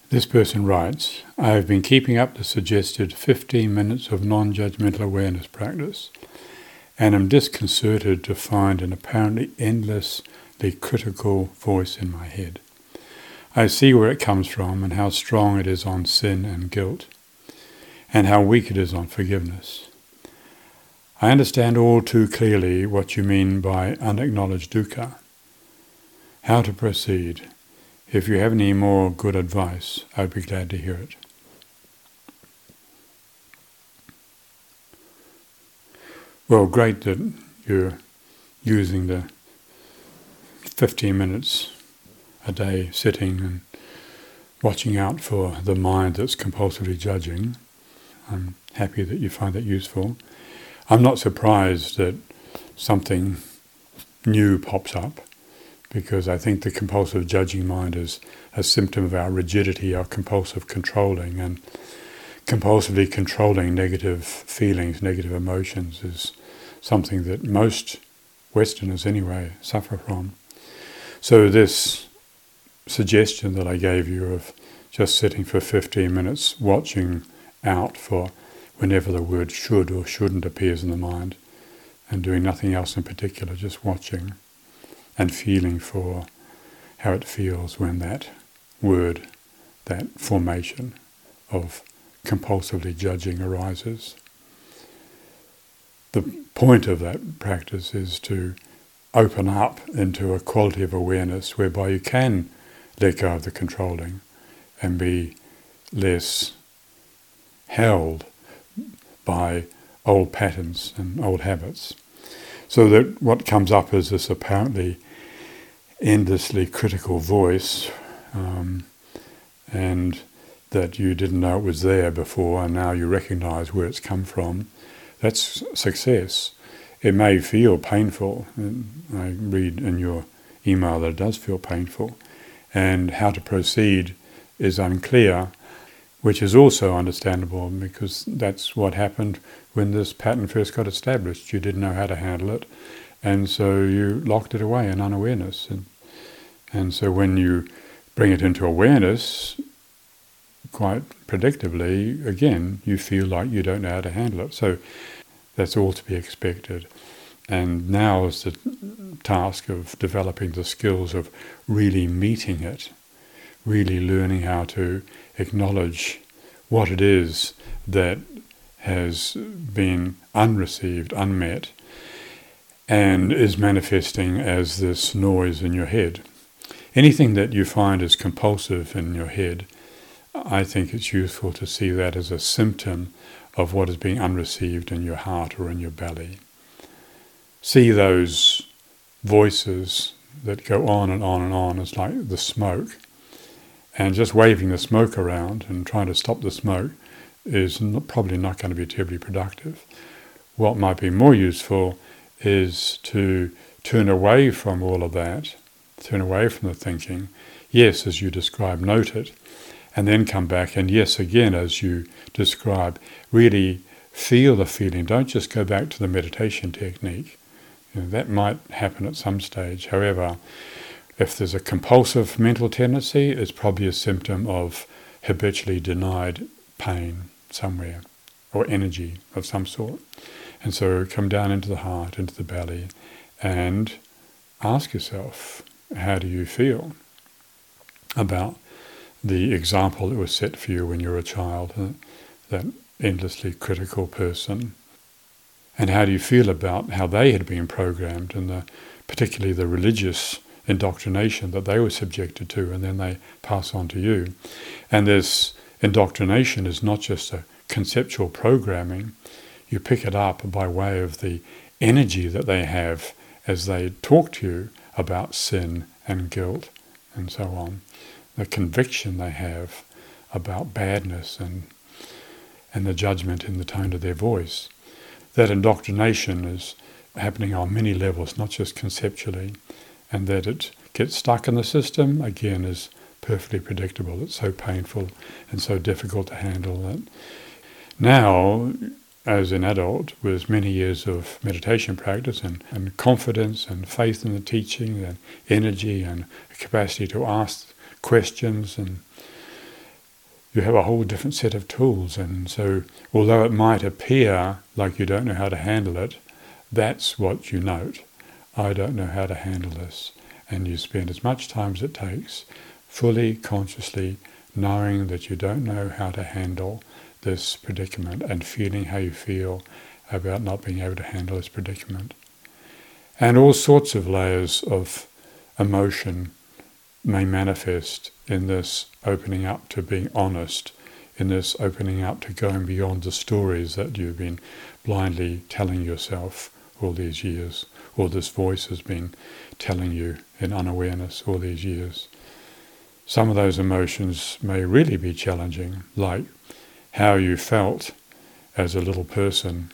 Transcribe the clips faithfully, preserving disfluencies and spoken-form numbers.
This person writes, I have been keeping up the suggested fifteen minutes of non-judgmental awareness practice and am disconcerted to find an apparently endlessly critical voice in my head. I see where it comes from and how strong it is on sin and guilt, and how weak it is on forgiveness. I understand all too clearly what you mean by unacknowledged dukkha. How to proceed? If you have any more good advice, I'd be glad to hear it. Well, great that you're using the fifteen minutes a day sitting and watching out for the mind that's compulsively judging. I'm happy that you find that useful. I'm not surprised that something new pops up, because I think the compulsive judging mind is a symptom of our rigidity, our compulsive controlling, and compulsively controlling negative feelings, negative emotions is something that most Westerners anyway suffer from. So this suggestion that I gave you of just sitting for fifteen minutes, watching out for whenever the word should or shouldn't appears in the mind, and doing nothing else in particular, just watching and feeling for how it feels when that word, that formation of compulsively judging arises. The point of that practice is to open up into a quality of awareness whereby you can let go of the controlling and be less held by old patterns and old habits. So that what comes up is this apparently endlessly critical voice, um, and that you didn't know it was there before, and now you recognize where it's come from. That's success. It may feel painful. I read in your email that it does feel painful, and how to proceed is unclear, which is also understandable, because that's what happened when this pattern first got established. You didn't know how to handle it, and so you locked it away in unawareness. And, and so when you bring it into awareness, quite predictably, again, you feel like you don't know how to handle it. So that's all to be expected. And now is the task of developing the skills of really meeting it, really learning how to acknowledge what it is that has been unreceived, unmet, and is manifesting as this noise in your head. Anything that you find is compulsive in your head, I think it's useful to see that as a symptom of what is being unreceived in your heart or in your belly. See those voices that go on and on and on as like the smoke, and just waving the smoke around and trying to stop the smoke is not, probably not going to be terribly productive. What might be more useful is to turn away from all of that, turn away from the thinking, yes, as you describe, note it, and then come back and yes, again, as you describe, really feel the feeling. Don't just go back to the meditation technique. You know, that might happen at some stage. However, if there's a compulsive mental tendency, it's probably a symptom of habitually denied pain somewhere, or energy of some sort. And so come down into the heart, into the belly, and ask yourself, how do you feel about the example that was set for you when you were a child, uh, that endlessly critical person? And how do you feel about how they had been programmed, and the, particularly the religious indoctrination that they were subjected to, and then they pass on to you? And this indoctrination is not just a conceptual programming. You pick it up by way of the energy that they have as they talk to you about sin and guilt and so on. The conviction they have about badness and and the judgment in the tone of their voice. That indoctrination is happening on many levels, not just conceptually, and that it gets stuck in the system, again, is perfectly predictable. It's so painful and so difficult to handle that now, as an adult with many years of meditation practice and, and confidence and faith in the teaching and energy and capacity to ask questions and you have a whole different set of tools. And so although it might appear like you don't know how to handle it, that's what you note. I don't know how to handle this. And you spend as much time as it takes fully, consciously knowing that you don't know how to handle this predicament and feeling how you feel about not being able to handle this predicament. And all sorts of layers of emotion may manifest in this opening up to being honest, in this opening up to going beyond the stories that you've been blindly telling yourself all these years, or this voice has been telling you in unawareness all these years. Some of those emotions may really be challenging, like how you felt as a little person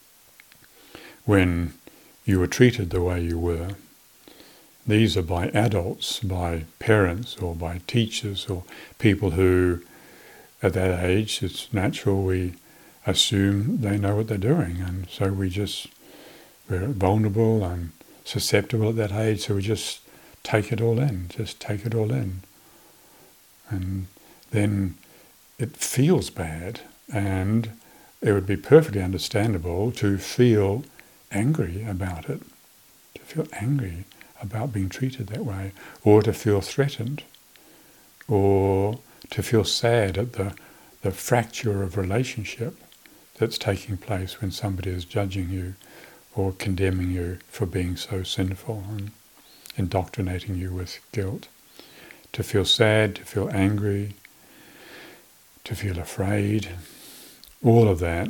when you were treated the way you were. These are by adults, by parents, or by teachers, or people who, at that age, it's natural we assume they know what they're doing, and so we just, we're vulnerable and susceptible at that age, so we just take it all in, just take it all in. And then it feels bad, and it would be perfectly understandable to feel angry about it, to feel angry about being treated that way, or to feel threatened, or to feel sad at the, the fracture of relationship that's taking place when somebody is judging you or condemning you for being so sinful and indoctrinating you with guilt. To feel sad, to feel angry, to feel afraid, all of that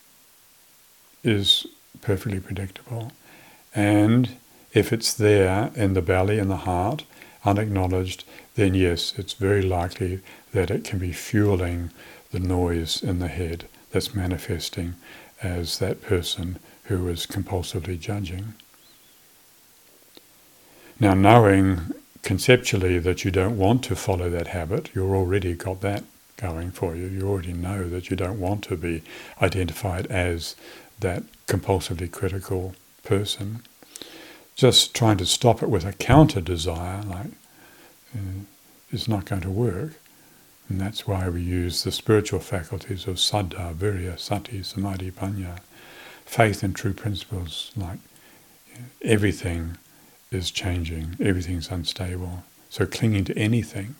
is perfectly predictable. And if it's there in the belly and the heart, unacknowledged, then yes, it's very likely that it can be fueling the noise in the head that's manifesting as that person who is compulsively judging. Now, knowing conceptually that you don't want to follow that habit, you've already got that going for you. You already know that you don't want to be identified as that compulsively critical person. Just trying to stop it with a counter desire, like, uh, is not going to work. And that's why we use the spiritual faculties of saddha, virya, sati, samadhi, panya, faith in true principles, like you know, everything is changing, everything's unstable. So clinging to anything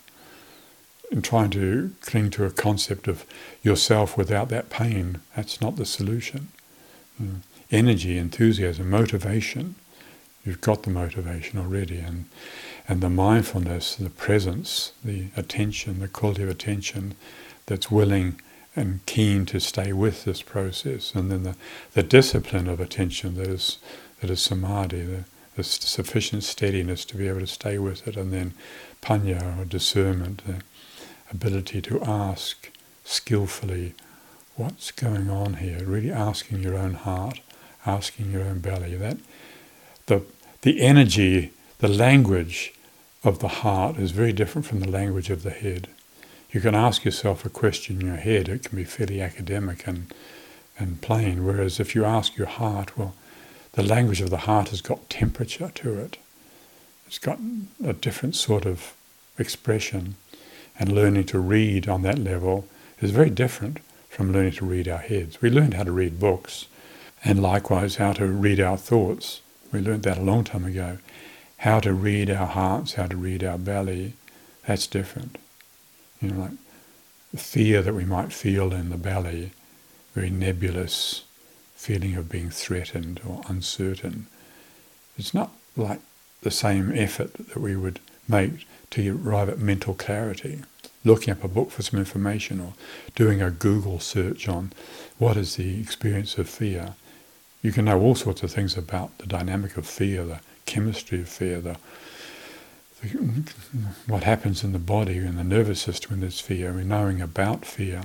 and trying to cling to a concept of yourself without that pain, that's not the solution. Mm. Energy, enthusiasm, motivation, you've got the motivation already, and and the mindfulness, the presence, the attention, the quality of attention that's willing and keen to stay with this process, and then the, the discipline of attention that is that is samadhi, the, the sufficient steadiness to be able to stay with it, and then panya, or discernment, the ability to ask skillfully, what's going on here? Really asking your own heart, asking your own belly. That the the energy, the language of the heart is very different from the language of the head. You can ask yourself a question in your head, it can be fairly academic and and plain, whereas if you ask your heart, well, the language of the heart has got temperature to it. It's got a different sort of expression, and learning to read on that level is very different from learning to read our heads. We learned how to read books, and likewise how to read our thoughts. We learned that a long time ago. How to read our hearts, how to read our belly, that's different. You know, like the fear that we might feel in the belly, very nebulous feeling of being threatened or uncertain. It's not like the same effort that we would make to arrive at mental clarity, looking up a book for some information or doing a Google search on what is the experience of fear. You can know all sorts of things about the dynamic of fear, the chemistry of fear, the, the what happens in the body and the nervous system when there's fear. We're knowing about fear.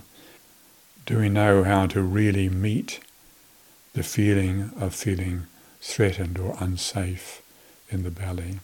Do we know how to really meet the feeling of feeling threatened or unsafe in the belly?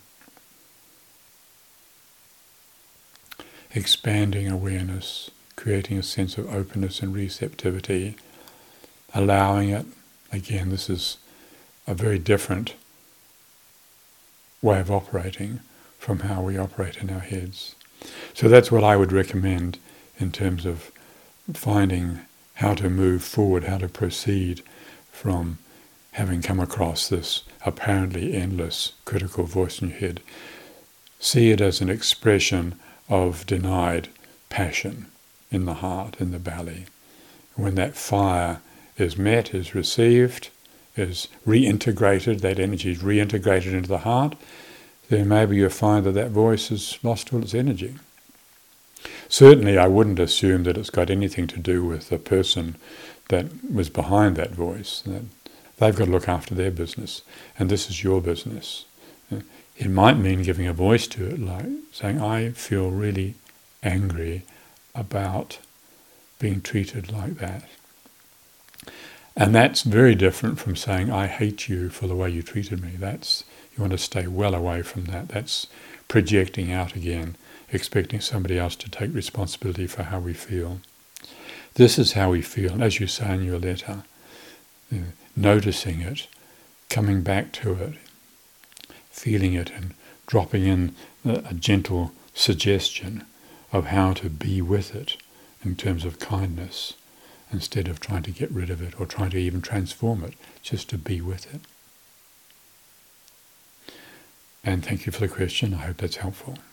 Expanding awareness, creating a sense of openness and receptivity, allowing it. Again, this is a very different way of operating from how we operate in our heads. So that's what I would recommend in terms of finding how to move forward, how to proceed from having come across this apparently endless critical voice in your head. See it as an expression of denied passion in the heart, in the belly. When that fire is met, is received, is reintegrated, that energy is reintegrated into the heart, then maybe you'll find that that voice has lost all its energy. Certainly I wouldn't assume that it's got anything to do with the person that was behind that voice. That they've got to look after their business, and this is your business. It might mean giving a voice to it, like saying, I feel really angry about being treated like that. And that's very different from saying, I hate you for the way you treated me. That's, you want to stay well away from that. That's projecting out again, expecting somebody else to take responsibility for how we feel. This is how we feel, as you say in your letter, you know, noticing it, coming back to it, feeling it and dropping in a, a gentle suggestion of how to be with it in terms of kindness, instead of trying to get rid of it or trying to even transform it, just to be with it. And thank you for the question. I hope that's helpful.